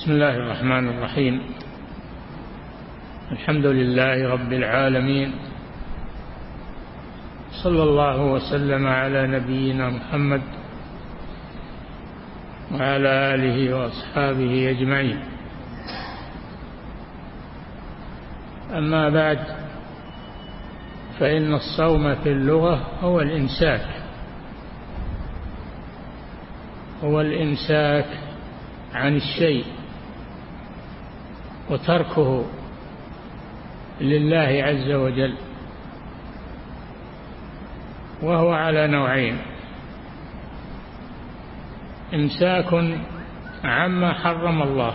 بسم الله الرحمن الرحيم. الحمد لله رب العالمين، صلى الله وسلم على نبينا محمد وعلى آله وأصحابه أجمعين. أما بعد، فإن الصوم في اللغة هو الإمساك عن الشيء وتركه لله عز وجل، وهو على نوعين: إمساك عما حرم الله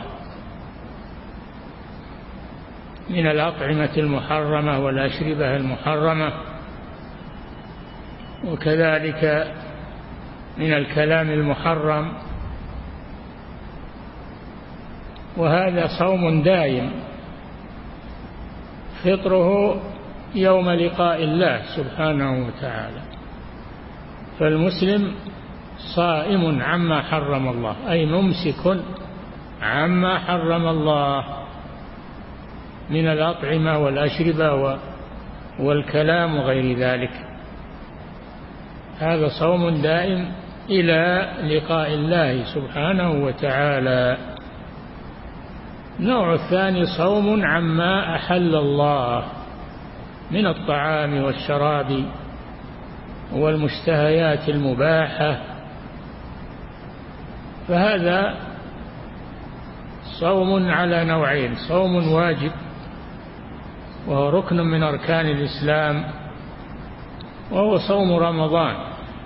من الأطعمة المحرمة والأشربة المحرمة، وكذلك من الكلام المحرم، وهذا صوم دائم فطره يوم لقاء الله سبحانه وتعالى. فالمسلم صائم عما حرم الله، أي ممسك عما حرم الله من الأطعمة والأشربة والكلام وغير ذلك. هذا صوم دائم إلى لقاء الله سبحانه وتعالى. النوع الثاني صوم عما أحل الله من الطعام والشراب والمشتهيات المباحة، فهذا صوم على نوعين: صوم واجب وهو ركن من أركان الإسلام، وهو صوم رمضان.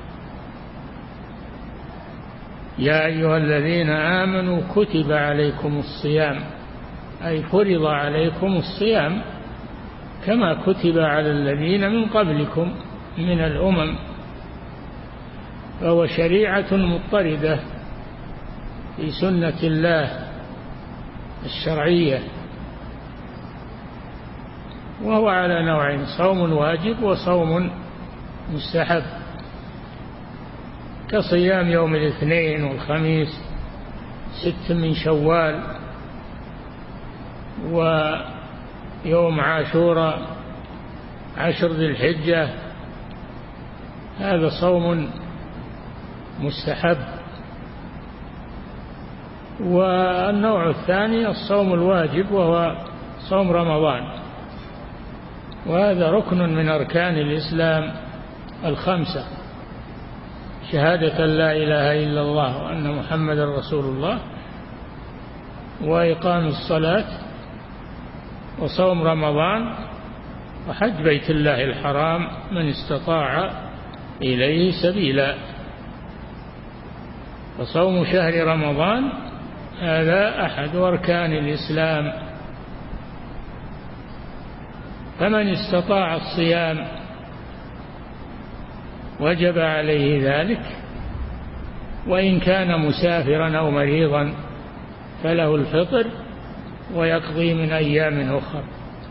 يا أيها الذين آمنوا كتب عليكم الصيام، أي فرض عليكم الصيام كما كتب على الذين من قبلكم من الأمم، فهو شريعة مضطردة في سنة الله الشرعية، وهو على نوعين: صوم واجب وصوم مستحب، كصيام يوم الاثنين والخميس 6 من شوال، ويوم عاشوراء 10 ذي الحجة. هذا صوم مستحب. والنوع الثاني الصوم الواجب، وهو صوم رمضان، وهذا ركن من أركان الإسلام الخمسة: شهادة لا إله إلا الله وأن محمد رسول الله، وإقام الصلاة، وصوم رمضان، وحج بيت الله الحرام من استطاع إليه سبيلا. فصوم شهر رمضان هذا أحد أركان الإسلام، فمن استطاع الصيام وجب عليه ذلك، وإن كان مسافرا أو مريضا فله الفطر ويقضي من أيام أخرى.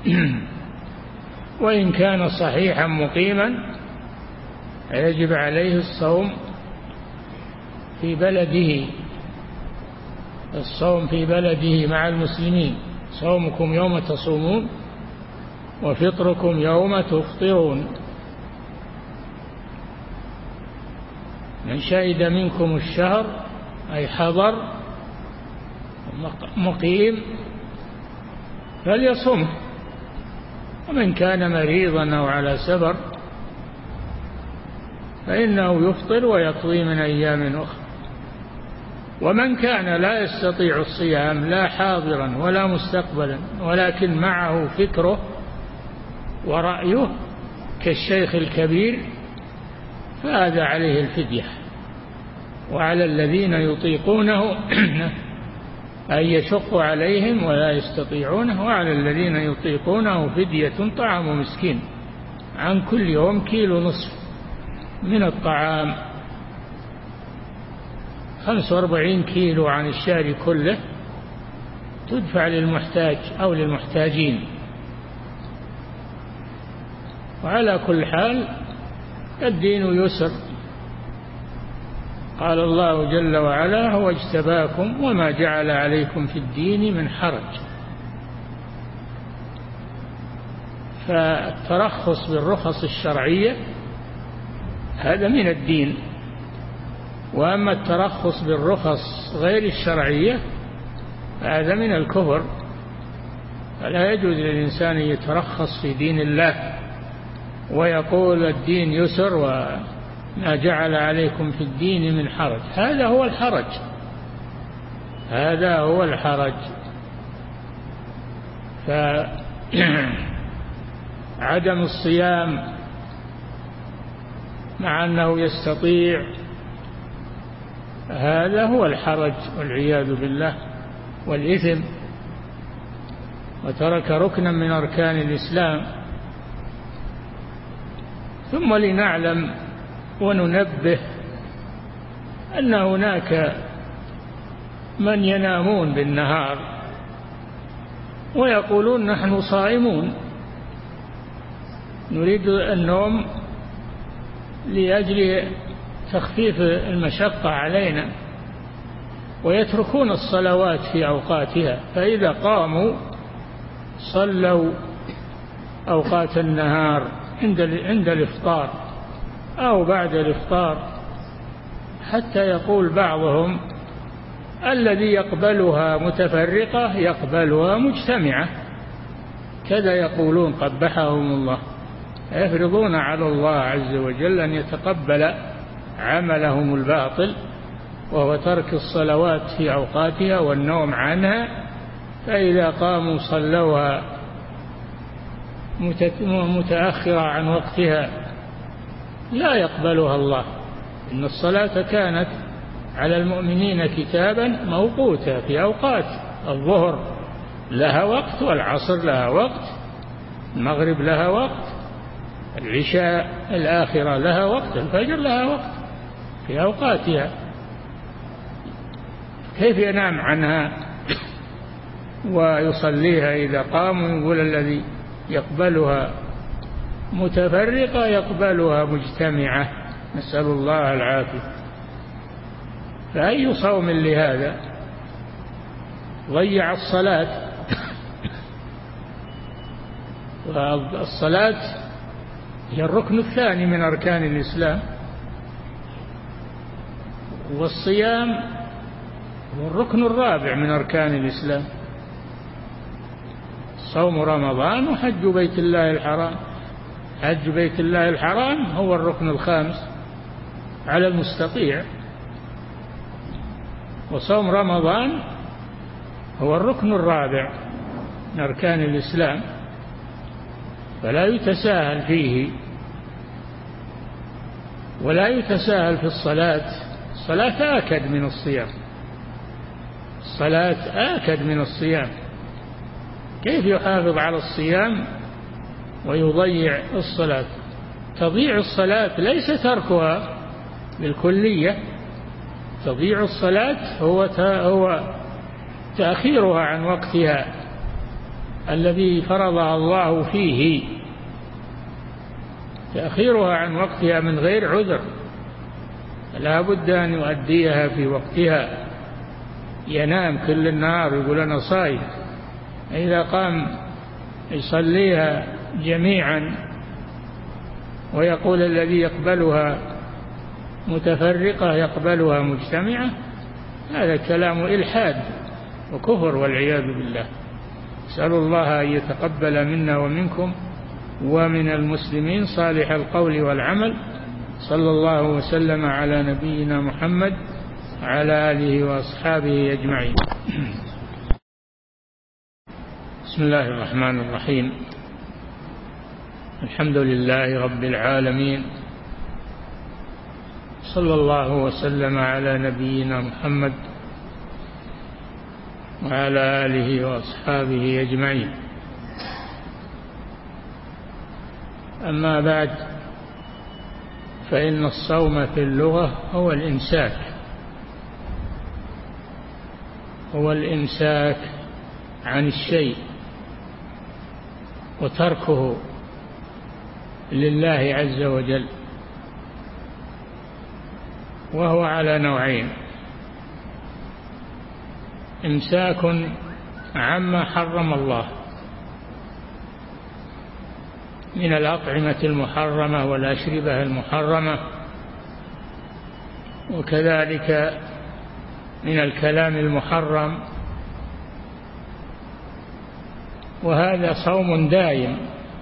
وإن كان صحيحا مقيما يجب عليه الصوم في بلده، الصوم في بلده مع المسلمين: صومكم يوم تصومون وفطركم يوم تفطرون. من شهد منكم الشهر، أي حضر مقيم، فليصم، ومن كان مريضا أو على سفر فإنه يفطر ويقضي من أيام أخرى. ومن كان لا يستطيع الصيام، لا حاضرا ولا مستقبلا، ولكن معه فكره ورأيه كالشيخ الكبير، فهذا عليه الفدية. وعلى الذين يطيقونه أن يشق عليهم ولا يستطيعونه، وعلى الذين يطيقونه فدية طعام مسكين عن كل يوم 1.5 كيلو من الطعام، 45 كيلو عن الشهر كله تدفع للمحتاج أو للمحتاجين. وعلى كل حال الدين يسر، قال الله جل وعلا: هو اجتباكم وما جعل عليكم في الدين من حرج. فالترخص بالرخص الشرعية هذا من الدين، وأما الترخص بالرخص غير الشرعية هذا من الكفر. فلا يجوز للإنسان أن يترخص في دين الله ويقول الدين يسر وما جعل عليكم في الدين من حرج. هذا هو الحرج، هذا هو الحرج. فعدم الصيام مع أنه يستطيع، هذا هو الحرج والعياذ بالله والإثم، وترك ركنا من أركان الإسلام. ثم لنعلم وننبه أن هناك من ينامون بالنهار ويقولون نحن صائمون، نريد النوم لأجل تخفيف المشقة علينا، ويتركون الصلوات في أوقاتها، فإذا قاموا صلوا أوقات النهار عند الإفطار أو بعد الإفطار، حتى يقول بعضهم: الذي يقبلها متفرقة يقبلها مجتمعة. كذا يقولون قبحهم الله، يفرضون على الله عز وجل أن يتقبل عملهم الباطل، وهو ترك الصلوات في أوقاتها والنوم عنها، فإذا قاموا صلوها متأخرة عن وقتها لا يقبلها الله. إن الصلاة كانت على المؤمنين كتابا موقوتا في أوقات، الظهر لها وقت، والعصر لها وقت، المغرب لها وقت، العشاء الآخرة لها وقت، الفجر لها وقت في أوقاتها. كيف ينام عنها ويصليها إذا قام ويقول الذي يقبلها متفرقة يقبلها مجتمعة؟ نسأل الله العافية. فأي صوم لهذا؟ ضيع الصلاة، والصلاة هي الركن الثاني من أركان الإسلام، والصيام هو الركن الرابع من أركان الإسلام. صوم رمضان وحج بيت الله الحرام. حج بيت الله الحرام هو الركن الخامس على المستطيع، وصوم رمضان هو الركن الرابع من أركان الإسلام، فلا يتساهل فيه، ولا يتساهل في الصلاة. الصلاة آكد من الصيام، الصلاة آكد من الصيام. كيف يحافظ على الصيام ويضيع الصلاة؟ تضيع الصلاة ليس تركها بالكلية، تضيع الصلاة هو تأخيرها عن وقتها الذي فرضها الله فيه، تأخيرها عن وقتها من غير عذر، لا بد أن يؤديها في وقتها. ينام كل النهار يقول أنا صايم، إذا قام يصليها جميعا ويقول الذي يقبلها متفرقة يقبلها مجتمعة، هذا كلام إلحاد وكفر والعياذ بالله. أسأل الله أن يتقبل منا ومنكم ومن المسلمين صالح القول والعمل. صلى الله وسلم على نبينا محمد وعلى آله وأصحابه أجمعين. بسم الله الرحمن الرحيم. الحمد لله رب العالمين، صلى الله وسلم على نبينا محمد وعلى آله وأصحابه أجمعين. أما بعد، فإن الصوم في اللغة هو الإمساك، هو الإمساك عن الشيء وتركه لله عز وجل. وهو على نوعين: إمساك عما حرم الله من الأطعمة المحرمة والأشربة المحرمة، وكذلك من الكلام المحرم، وهذا صوم دائم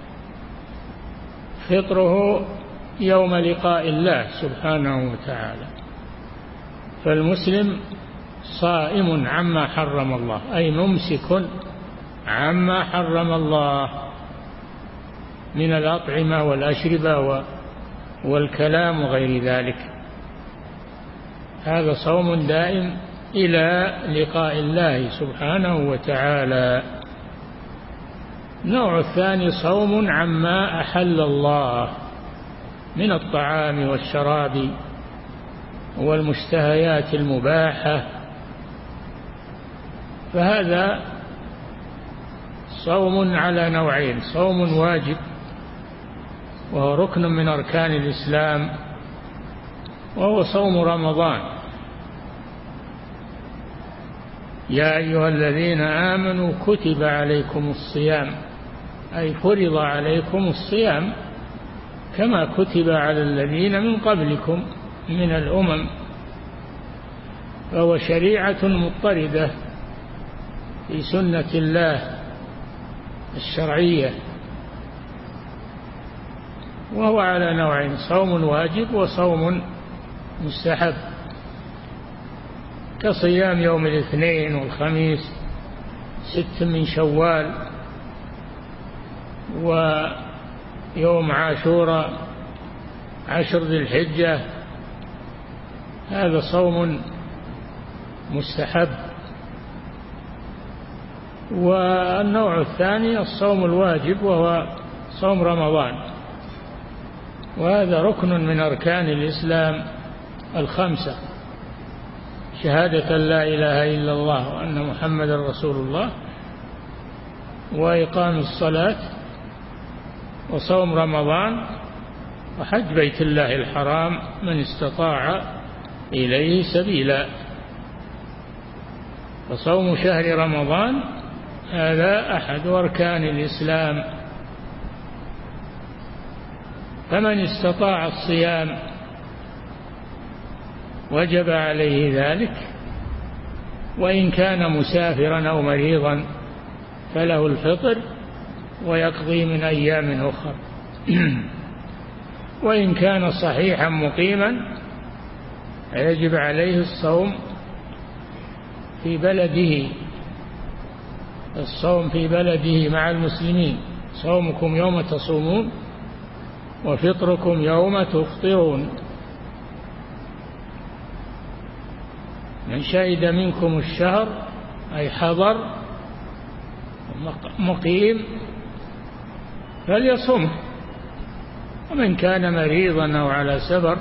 فطره يوم لقاء الله سبحانه وتعالى. فالمسلم صائم عما حرم الله، أي ممسك عما حرم الله من الأطعمة والأشربة والكلام وغير ذلك. هذا صوم دائم إلى لقاء الله سبحانه وتعالى. النوع الثاني صوم عما أحل الله من الطعام والشراب والمشتهيات المباحة، فهذا صوم على نوعين: صوم واجب وهو ركن من أركان الإسلام، وهو صوم رمضان. يا أيها الذين آمنوا كتب عليكم الصيام، أي فرض عليكم الصيام كما كتب على الذين من قبلكم من الأمم، فهو شريعة مضطردة في سنة الله الشرعية، وهو على نوعين: صوم واجب وصوم مستحب، كصيام يوم الاثنين والخميس 6 من شوال، ويوم عاشوراء 10 ذي الحجة، هذا صوم مستحب. والنوع الثاني الصوم الواجب وهو صوم رمضان، وهذا ركن من أركان الإسلام الخمسة: شهادة لا إله إلا الله وأن محمد رسول الله، وإقام الصلاة، وصوم رمضان، وحج بيت الله الحرام من استطاع إليه سبيلا. فصوم شهر رمضان هذا أحد أركان الإسلام، فمن استطاع الصيام وجب عليه ذلك، وإن كان مسافرا أو مريضا فله الفطر ويقضي من أيام أخرى. وإن كان صحيحا مقيما يجب عليه الصوم في بلده، الصوم في بلده مع المسلمين: صومكم يوم تصومون وفطركم يوم تفطرون. من شهد منكم الشهر أي حضر مقيم فليصم، ومن كان مريضا أو على سفر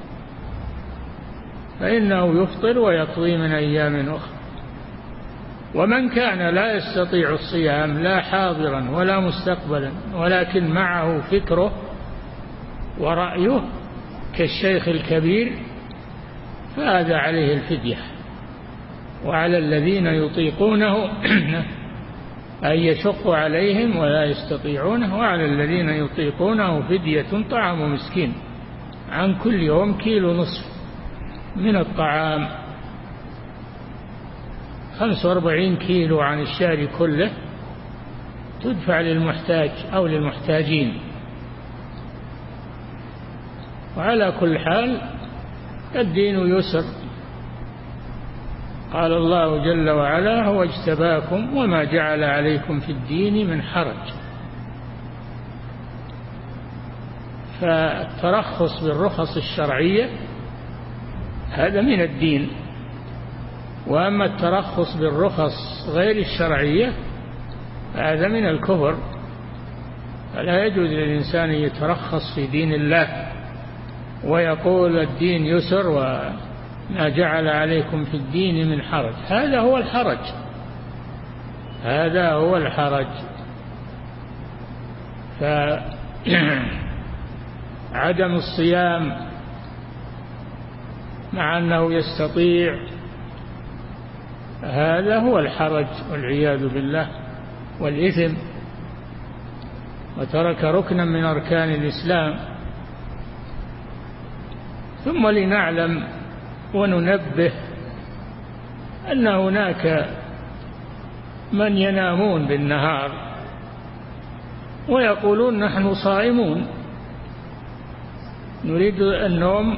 فإنه يفطر ويقضي من أيام أخرى. ومن كان لا يستطيع الصيام لا حاضرا ولا مستقبلا ولكن معه فكره ورأيه كالشيخ الكبير فهذا عليه الفدية. وعلى الذين يطيقونه أن يشق عليهم ولا يستطيعونه، وعلى الذين يطيقونه فدية طعام مسكين عن كل يوم 1.5 كيلو من الطعام، 45 كيلو عن الشهر كله تدفع للمحتاج أو للمحتاجين. وعلى كل حال الدين يسر، قال الله جل وعلا: هو اجتباكم وما جعل عليكم في الدين من حرج. فالترخص بالرخص الشرعية هذا من الدين، وأما الترخص بالرخص غير الشرعية هذا من الكفر. فلا يجوز للإنسان يترخص في دين الله ويقول الدين يسر وما جعل عليكم في الدين من حرج. هذا هو الحرج، هذا هو الحرج. فعدم مع أنه يستطيع. هذا هو الحرج والعياذ بالله والإثم، وترك ركنا من أركان الإسلام. ثم لنعلم وننبه أن هناك من ينامون بالنهار ويقولون نحن صائمون، نريد النوم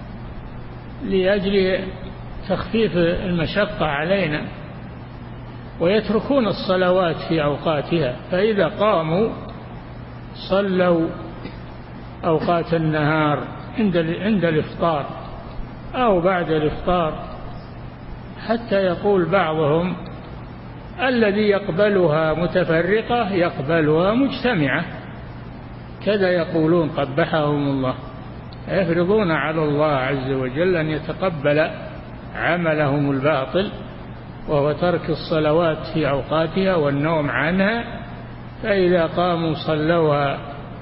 لأجل تخفيف المشقة علينا، ويتركون الصلوات في أوقاتها، فإذا قاموا صلوا أوقات النهار عند الإفطار أو بعد الإفطار، حتى يقول بعضهم الذي يقبلها متفرقة يقبلها مجتمعة، كذا يقولون قبحهم الله، يفرضون على الله عز وجل أن يتقبل عملهم الباطل، وهو ترك الصلوات في أوقاتها والنوم عنها، فإذا قاموا صلوها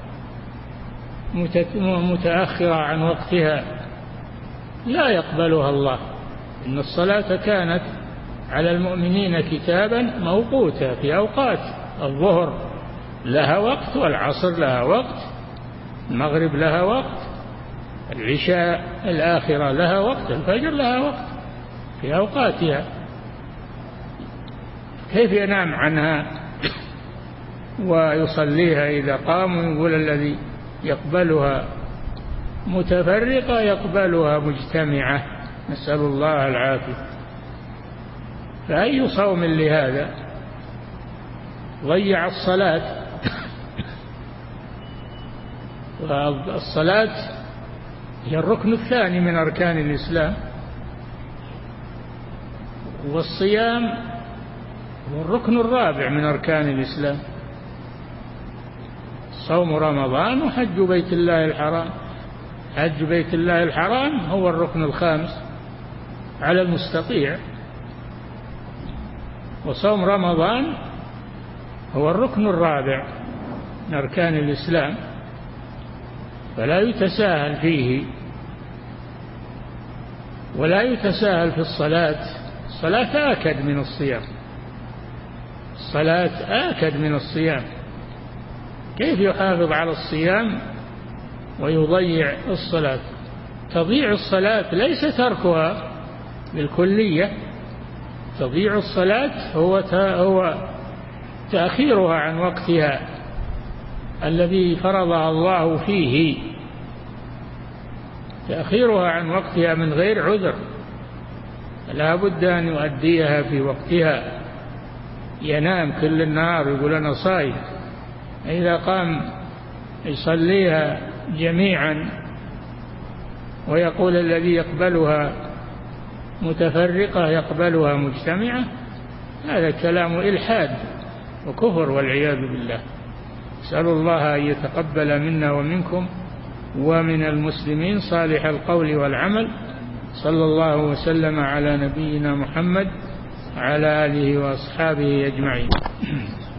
متأخرة عن وقتها لا يقبلها الله. إن الصلاة كانت على المؤمنين كتابا موقوتا في أوقات، الظهر لها وقت، والعصر لها وقت، المغرب لها وقت، العشاء الآخرة لها وقت، الفجر لها وقت في أوقاتها. كيف ينام عنها ويصليها إذا قام؟ يقول الذي يقبلها متفرقة يقبلها مجتمعة، نسأل الله العافية. فأي صوم لهذا؟ ضيع الصلاة، والصلاة هي الركن الثاني من أركان الإسلام، والصيام هو الركن الرابع من أركان الإسلام. صوم رمضان وحج بيت الله الحرام، حج بيت الله الحرام هو الركن الخامس على المستطيع، وصوم رمضان هو الركن الرابع من أركان الإسلام، فلا يتساهل فيه، ولا يتساهل في الصلاة. الصلاة آكد من الصيام، الصلاة آكد من الصيام. كيف يحافظ على الصيام ويضيع الصلاة؟ تضيع الصلاة ليس تركها بالكلية، تضيع الصلاة هو تأخيرها عن وقتها الذي فرضها الله فيه، تأخيرها عن وقتها من غير عذر، لا بد أن يؤديها في وقتها. ينام كل النهار يقول أنا صايم، إذا قام يصليها جميعا ويقول الذي يقبلها متفرقة يقبلها مجتمعة، هذا كلام إلحاد وكفر والعياذ بالله. أسأل الله أن يتقبل منا ومنكم ومن المسلمين صالح القول والعمل. صلى الله وسلم على نبينا محمد وعلى آله وأصحابه أجمعين.